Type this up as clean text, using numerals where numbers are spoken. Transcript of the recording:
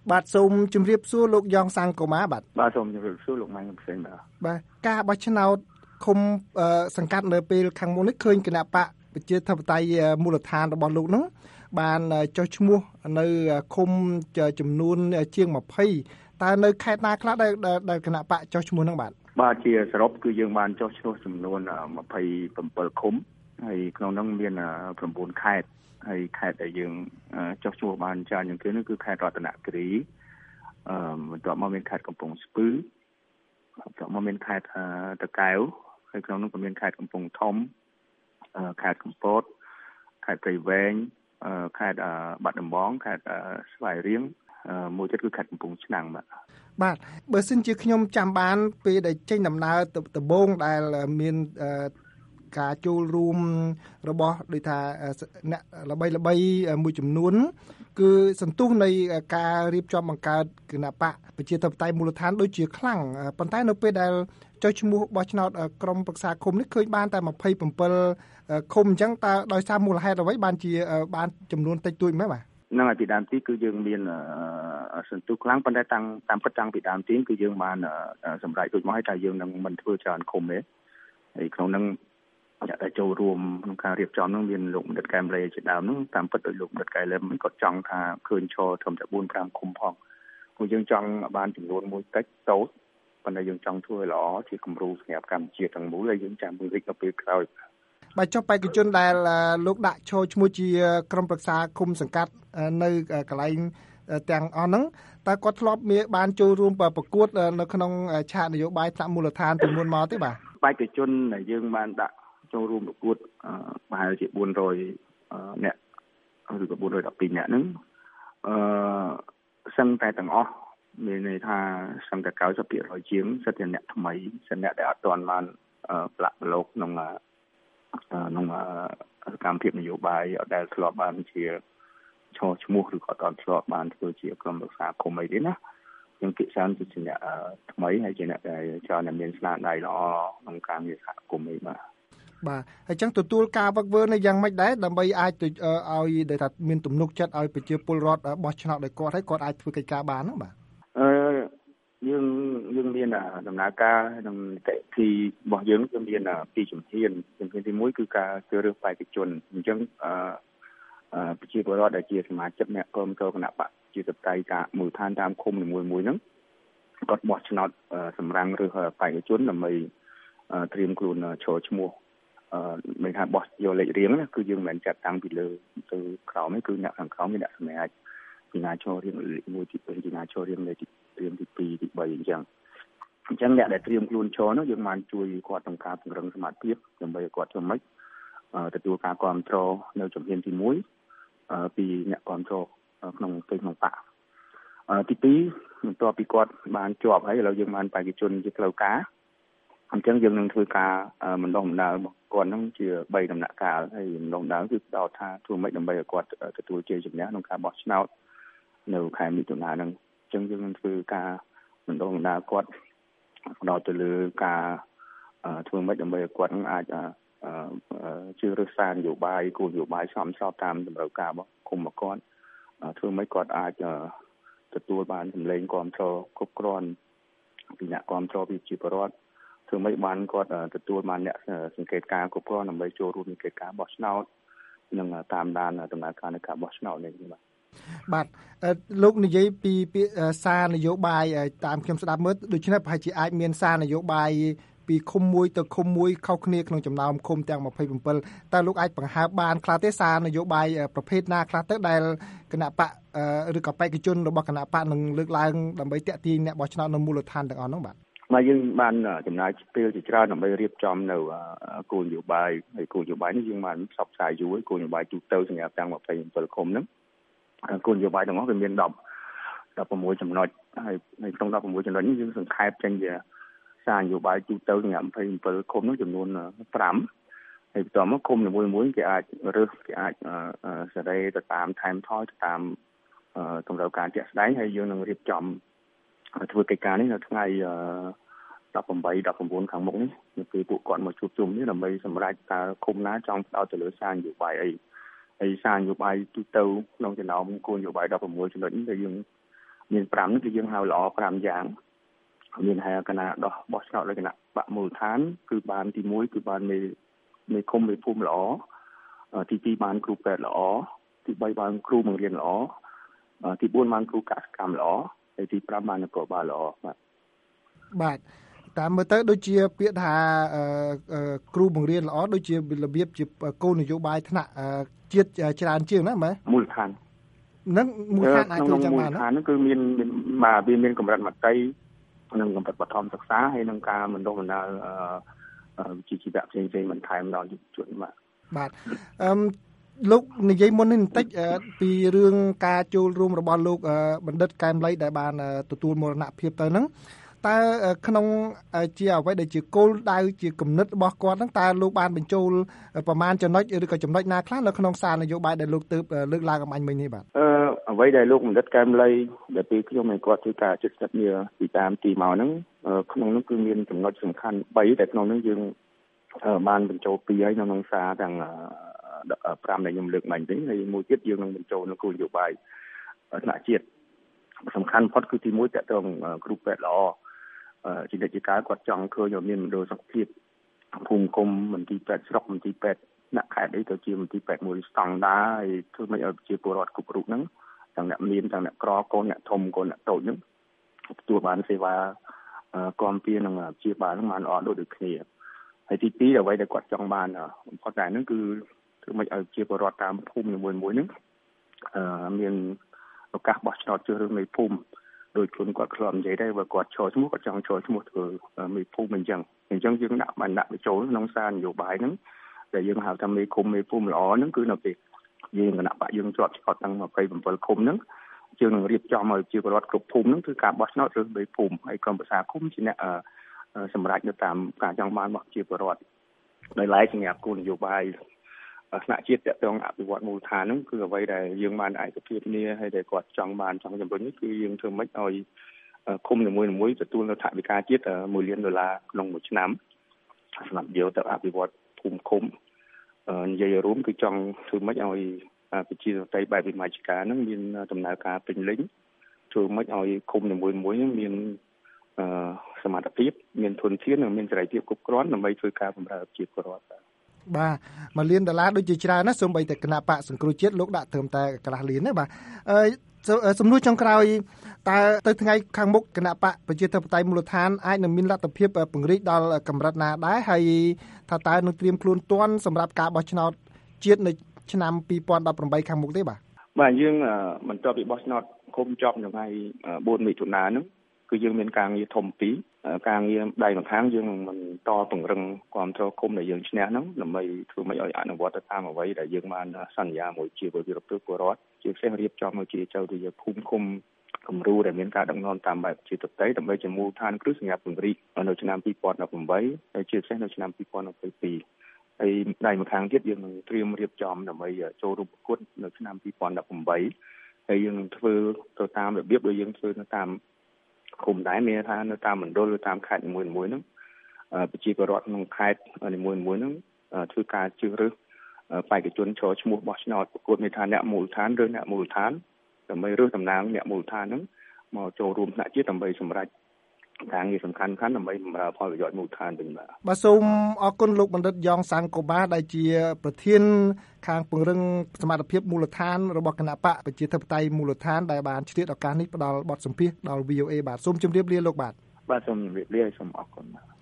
បាទសូមជម្រាបសួរលោកយ៉ងសាំងកូម៉ាបាទសូមជម្រាបសួរលោកម៉ៃផ្សេងបាទការបោះឆ្នោតឃុំសង្កាត់នៅពេលខាងមុខនេះឃើញគណៈបកប្រជាធិបតេយ្យមូលដ្ឋានរបស់លោកហ្នឹងបានចុះឈ្មោះនៅឃុំចំនួនជាង20តើនៅខេត្តណាខ្លះដែលគណៈបកចុះឈ្មោះហ្នឹងបាទជាសរុបគឺយើងបានចុះឈ្មោះចំនួន27ឃុំហើយក្នុងហ្នឹងមាន9ខេត្តហើយខេត្តដែលយើងចុះឈ្មោះបានច្រើនជាងគេនោះគឺខេត្តរតនគិរីបន្ទាប់មកមានខេត្តកំពង់ស្ពឺបន្ទាប់មកមានខេត្តតាកែវហើយក្នុងនោះក៏មានខេត្តកំពង់ធំខេត្តកំពតខេត្តព្រៃវែងខេត្តបាត់ដំបងខេត្តស្វាយរៀងមួយទៀតគឺខេត្តកំពង់ឆ្នាំងបាទបើសិនជាខ្ញុំចាំបានពេលដែលចេញដំណើរទៅដំបងដែលមានការចូលរួមរបស់ដូចថាអ្នកល្បីមួយចំនួនគឺសន្ទុះនៃការរៀបចំបង្កើតគណៈបកប្រជាធិបតេយ្យមូលដ្ឋានដូចជាខ្លាំងប៉ុន្តែនៅពេលដែលចុះឈ្មោះបោះឆ្នោតក្រុមប្រឹក្សាឃុំនេះឃើញបានតែ27ឃុំអញ្ចឹងតើដោយសារមូលហេតុអ្វីបានជាបានចំនួនតិចតួចមែនបាទហ្នឹងហើយពីដើមទីគឺយើងមានសន្ទុះខ្លាំងប៉ុន្តែតាមពិតតាំងពីដើមទីគឺយើងបានសម្រេចដូចមកហើយថាយើងនឹងមិនធ្វើច្រើនឃុំទេហើយក្នុងហ្នឹងអ្នកដែលចូលរួមក្នុងការរៀបចំនោះមានលោកបណ្ឌិតកែមរ៉េជាដើមនោះតាមពិតដោយលោកបណ្ឌិតកែមរ៉េមិនគាត់ចង់ថាឃើញឈរត្រឹមតែ 4-5 ឃុំផងព្រោះយើងចង់បានចំនួនមួយតិចតូចប៉ុន្តែយើងចង់ធ្វើឲ្យល្អជាគំរូសម្រាប់កម្ពុជាទាំងមូលហើយយើងចាំមើលវិកនៅពេលក្រោយបាទចុះបេក្ខជនដែលលោកដាក់ឈរឈ្មោះជាក្រុមប្រឹក្សាឃុំសង្កាត់នៅកន្លែងទាំងអស់ហ្នឹងតើគាត់ធ្លាប់បានចូលរួមប្រកួតនៅក្នុងឆាកនយោបាយថ្នាក់មូលដ្ឋានពីមុនមកទេបាទបេក្ខជនដែលយើងបានដាក់ចូលរួមប្រកួតប្រហែលជា400នាក់ឬក៏412នាក់ហ្នឹងសឹងតែទាំងអស់មានន័យថាសឹងតែ 90% ជាងសិតជាអ្នកថ្មីសិតអ្នកដែលអត់ទាន់បានផ្លាក់ប្រឡូកក្នុងសកម្មភាពនយោបាយអត់ដែលធ្លាប់បានជាឈរឈ្មោះឬក៏អត់ធ្លាប់បានធ្វើជាក្រុមប្រឹក្សាឃុំអីទេណាយើងភាគច្រើនជាអ្នកថ្មីហើយជាអ្នកដែលច្រើនតែមានស្នាដៃល្អក្នុងការងារសហគមន៍អីបាទហើយចឹងទទួលការវឹកវើនៅយ៉ាងម៉េចដែរដើម្បីអាចឲ្យដែលថាមានទំនុកចិត្តឲ្យប្រជាពលរដ្ឋបោះឆ្នោតដោយគាត់ហើយគាត់អាចធ្វើកិច្ចការបានហ្នឹងបាទយើងមានដំណើរការក្នុងនីតិវិធីរបស់យើងគឺមាន2ជំហានទី1គឺការជ្រើសរើសបេក្ខជនអញ្ចឹងប្រជាពលរដ្ឋដែលជាសមាជិកអ្នកគ្រប់គ្រងគណៈបកជាសតៃការមូលដ្ឋានតាមឃុំនីមួយៗហ្នឹងគាត់បោះឆ្នោតសម្រាំងរើសបេក្ខជនដើម្បីត្រៀមខ្លួនឈរឈ្មោះមិនថាបោះយកលេខរៀងណាគឺយើងមិនមែនចាត់តាំងពីលើទៅក្រោមទេគឺអ្នកខាងក្រោមមានអ្នកសម្រាប់ពីណាឈររៀងលេខ1ទី2ពីណាឈររៀងលេខទី2ទី3អញ្ចឹងអ្នកដែលត្រៀមខ្លួនឈរនោះយើងបានជួយគាត់ក្នុងការពង្រឹងសមត្ថភាពដើម្បីឲ្យគាត់ធ្វើម៉េចទទួលការគ្រប់គ្រងនៅជំហានទី1ពីអ្នកគ្រប់គ្រងក្នុងបកទី2បន្ទាប់ពីគាត់បានជាប់ហើយឥឡូវយើងបានបេក្ខជនជាផ្លូវការអញ្ចឹងយើងនឹងធ្វើការបណ្ដុះបណ្ដាលរបស់គាត់ហ្នឹងជា3ដំណាក់កាលហើយបណ្ដុះបណ្ដាលគឺផ្ដោតថាធ្វើម៉េចដើម្បីឲ្យគាត់ទទួលជ័យជំនះក្នុងការបោះឆ្នោតនៅខែមិថុនាហ្នឹងអញ្ចឹងយើងនឹងធ្វើការបណ្ដុះបណ្ដាលគាត់ផ្ដោតទៅលើការធ្វើម៉េចដើម្បីឲ្យគាត់អាចជឿរើសសារនយោបាយគោលនយោបាយសមស្របតាមតម្រូវការរបស់គុំរបស់គាត់ធ្វើម៉េចគាត់អាចទទួលបានសម្លេងគ្រប់គ្រងគ្រប់គ្រាន់ពីអ្នកគ្រប់គ្រងពីប្រជាពលរដ្ឋធ្វើម៉េចបានគាត់ទទួលបានអ្នកសង្កេតការគ្រប់គ្រាន់ដើម្បីចូលរួមសង្កេតការបោះឆ្នោតនិងតាមដានដំណើរការនៃការបោះឆ្នោតនេះបាទលោកនិយាយពីពាក្យសារនយោបាយតាមខ្ញុំស្ដាប់មើលដូច្នេះប្រហែលជាអាចមានសារនយោបាយពីឃុំមួយទៅឃុំមួយខុសគ្នាក្នុងចំណោមឃុំទាំង27តើលោកអាចបង្ហើបបានខ្លះទេសារនយោបាយប្រភេទណាខ្លះទៅដែលគណៈបកឬក៏បេក្ខជនរបស់គណៈបកនឹងលើកឡើងដើម្បីតាក់ទាញអ្នកបោះឆ្នោតនៅមូលដ្ឋានទាំងអស់នោះបាទយើងបានចំណាយពេលជាច្រើនដើម្បីរៀបចំនៅគោលនយោបាយហើយគោលនយោបាយនេះយើងបានផ្សព្វផ្សាយយូរគោលនយោបាយទូទៅសម្រាប់ទាំង27ឃុំហ្នឹងគោលនយោបាយទាំងអស់វាមាន16ចំណុចហើយក្នុង16ចំណុចនេះយើងសង្ខេបចេញជាសារនយោបាយទូទៅសម្រាប់27ឃុំនោះចំនួន5ហើយបន្ទាប់មកឃុំនីមួយៗគេអាចរើសគេអាចសេរីទៅតាមថែមថយទៅតាមតម្រូវការជាក់ស្ដែងហើយយើងនឹងរៀបចំធ្វើកិច្ចការនេះនៅថ្ងៃ18 19ខាងមុខនេះនៅពេលពួកគាត់មកជួបជុំនេះដើម្បីសម្រេចតើឃុំណាចង់ផ្ដោតទៅលើសារនយោបាយអីហើយសារនយោបាយទូទៅក្នុងចំណោមគោលនយោបាយ16ចំណុចនេះដែលយើងមាន5នេះគឺយើងហៅល្អ5យ៉ាងមានហៅគណៈដោះបោះឆ្នោតលក្ខណៈបកមូលដ្ឋានគឺបានទី1គឺបានមេឃុំមេភូមិល្អទី2បានគ្រូពេទ្យល្អទី3បានគ្រូបង្រៀនល្អទី4បានគ្រូកសិកម្មល្អហើយទី5បាននគរបាលល្អបាទតាមមើលទៅដូចជាពាក្យថាគ្រូបង្រៀនល្អដូចជារបៀបជាគោលនយោបាយថ្នាក់ជាតិច្រើនជាងណាបាទមូលដ្ឋាននឹងមូលដ្ឋានអាចធ្វើចាំបានហ្នឹងគឺមានវាមានកម្រិតមត្តេយ្យនិងកម្រិតបឋមសិក្សាហើយនឹងការបណ្ដុះបណ្ដាលវិជ្ជាជីវៈផ្សេងៗបន្ថែមដល់យុវជនបាទលោកនិយាយមុននេះបន្តិចពីរឿងការចូលរួមរបស់លោកបណ្ឌិតកែមលីដែលបានទទួលមរណភាពទៅហ្នឹងតើក្នុងជាអ្វីដែលជាគោលដៅជាគំនិតរបស់គាត់ហ្នឹងតើលោកបានបញ្ចូលប្រមាណចំណុចឬក៏ចំណុចណាខ្លះនៅក្នុងសារនយោបាយដែលលោកទើបលើកឡើងអំបញ្ញមិញនេះបាទអ្វីដែលលោកបណ្ឌិតកែមលីដែលពេលខ្ញុំឲ្យគាត់ធ្វើការជិតស្និទ្ធនាពីតាមទីមកហ្នឹងក្នុងនោះគឺមានចំណុចសំខាន់3ដែលក្នុងនោះយើងបានបញ្ចូល2ហើយនៅក្នុងសារទាំង5ដែលខ្ញុំលើកមិញនេះហើយមួយទៀតយើងនឹងបញ្ចូលនៅគោលនយោបាយថ្នាក់ជាតិសំខាន់បំផុតគឺទី1តើតើគ្រូពេទ្យល្អជានិច្ចកាលគាត់ចង់ឃើញមានមណ្ឌលសុខភាពភូមិឃុំមន្ទីរពេទ្យស្រុកមន្ទីរពេទ្យអ្នកខេត្តអីទៅជាមន្ទីរពេទ្យមួយស្តង់ដាហើយធ្វើម៉េចឲ្យប្រជាពលរដ្ឋគ្រប់រូបហ្នឹងទាំងអ្នកមានទាំងអ្នកក្រកូនអ្នកធំកូនអ្នកតូចហ្នឹងទទួលបានសេវាគាំពារនិងជាបាលហ្នឹងបានល្អដូចគ្នាហើយទី2អ្វីដែលគាត់ចង់បានបំផុតតែហ្នឹងគឺធ្វើម៉េចឲ្យជាពលរដ្ឋតាមភូមិនីមួយៗហ្នឹងមានឱកាសបោះឆ្នោតជ្រើសរើសមេភូមិដោយខ្លួនគាត់ធ្លាប់និយាយដែរបើគាត់ចូលឈ្មោះគាត់ចង់ចូលឈ្មោះធ្វើមេភូមិអញ្ចឹងយើងដាក់បញ្ចូលក្នុងសារនយោបាយហ្នឹងដែលយើងហៅថាមេឃុំមេភូមិល្អហ្នឹងគឺនៅពេលយើងគណៈបកយើងជាប់ឆ្កត់ទាំង27ឃុំហ្នឹងយើងនឹងរៀបចំឲ្យជាពលរដ្ឋគ្រប់ភូមិហ្នឹងគឺការបោះឆ្នោតរើសមេភូមិហើយក្រុមប្រឹក្សាឃុំជាអ្នកសម្រាប់ទៅតាមការចង់បានរបស់ជាពលរដ្ឋដោយឡែកសម្រាប់គោលនយោបាយថ្នាក់ជាតិតកតងអភិវឌ្ឍមូលដ្ឋានហ្នឹងគឺអ្វីដែលយើងបានឯកភាពគ្នាហើយដែលគាត់ចង់បានចង់ជំរុញនេះគឺយើងធ្វើម៉េចឲ្យឃុំនីមួយៗទទួលនៅថវិកាជាតិ$1 លានក្នុងមួយឆ្នាំសម្រាប់យកទៅអភិវឌ្ឍភូមិឃុំនិយាយរួមគឺចង់ធ្វើម៉េចឲ្យប្រជាធិបតេយ្យបែបវិមជ្ឈការហ្នឹងមានដំណើរការពេញលេញធ្វើម៉េចឲ្យឃុំនីមួយៗហ្នឹងមានសមត្ថភាពមានធនធាននិងមានសេរីភាពគ្រប់គ្រាន់ដើម្បីធ្វើការបម្រើប្រជាពលរដ្ឋបាទ$1 លានដូចជាច្រើនណាស់សូម្បីតែគណៈបកសង្គ្រោះជាតិលោកដាក់ត្រឹមតែកន្លះលានទេបាទសំណួរចុងក្រោយតើទៅថ្ងៃខាងមុខគណៈបកប្រជាធិបតេយ្យមូលដ្ឋានអាចនឹងមានលទ្ធភាពពង្រីកដល់កម្រិតណាដែរហើយថាតើនឹងត្រៀមខ្លួនទាន់សម្រាប់ការបោះឆ្នោតជាតិនៅឆ្នាំ2018ខាងមុខទេបាទយើងបន្ទាប់ពីបោះឆ្នោតឃុំចប់នៅថ្ងៃ4មិថុនាហ្នឹងគឺយើងមានការងារធំពីរការងារដៃម្ខាងយើងនឹងបន្តពង្រឹងគ្រប់គ្រងឃុំដែលយើងឈ្នះហ្នឹងដើម្បីធ្វើម៉េចឲ្យអនុវត្តទៅតាមអ្វីដែលយើងបានសន្យាមួយជាពលរដ្ឋជាពិសេសរៀបចំឲ្យជាចូលទៅភូមិឃុំគំរូដែលមានការដឹកនាំតាមបែបជាតន្ត្រីដើម្បីជាមូលដ្ឋានគ្រឹះសម្រាប់ពង្រីកនៅឆ្នាំ2018ហើយជាពិសេសនៅឆ្នាំ2022ហើយដៃម្ខាងទៀតយើងនឹងត្រៀមរៀបចំដើម្បីចូលរួមប្រកួតនៅឆ្នាំ2018ហើយយើងនឹងធ្វើទៅតាមរបៀបដែលយើងធ្វើនៅតាមឃុំដែរមានថានៅតាមមណ្ឌលឬតាមខេត្តនីមួយៗហ្នឹងប្រជាពលរដ្ឋក្នុងខេត្តនីមួយៗហ្នឹងធ្វើការជ្រើសរើសបេក្ខជនចូលឈ្មោះបោះឆ្នោតប្រកួតមានថាអ្នកមូលដ្ឋានឬអ្នកមូលដ្ឋានដើម្បីរើសតំណាងអ្នកមូលដ្ឋានហ្នឹងមកចូលរួមថ្នាក់ជាតិដើម្បីសម្រេចការងារសំខាន់ៗដើម្បីបម្រើផលប្រយោជន៍មូលដ្ឋានវិញបាទសូមអរគុណលោកបណ្ឌិតយ៉ងសាំងកូបាដែលជាប្រធានខាងពង្រឹងសមត្ថភាពមូលដ្ឋានរបស់គណៈបកប្រជាធិបតេយ្យមូលដ្ឋានដែលបានឆ្លៀតឱកាសនេះផ្ដល់បទសម្ភាសន៍ដល់ VOA បាទសូមជម្រាបលាលោកបាទសូមជម្រាបលាសូមអរគុណ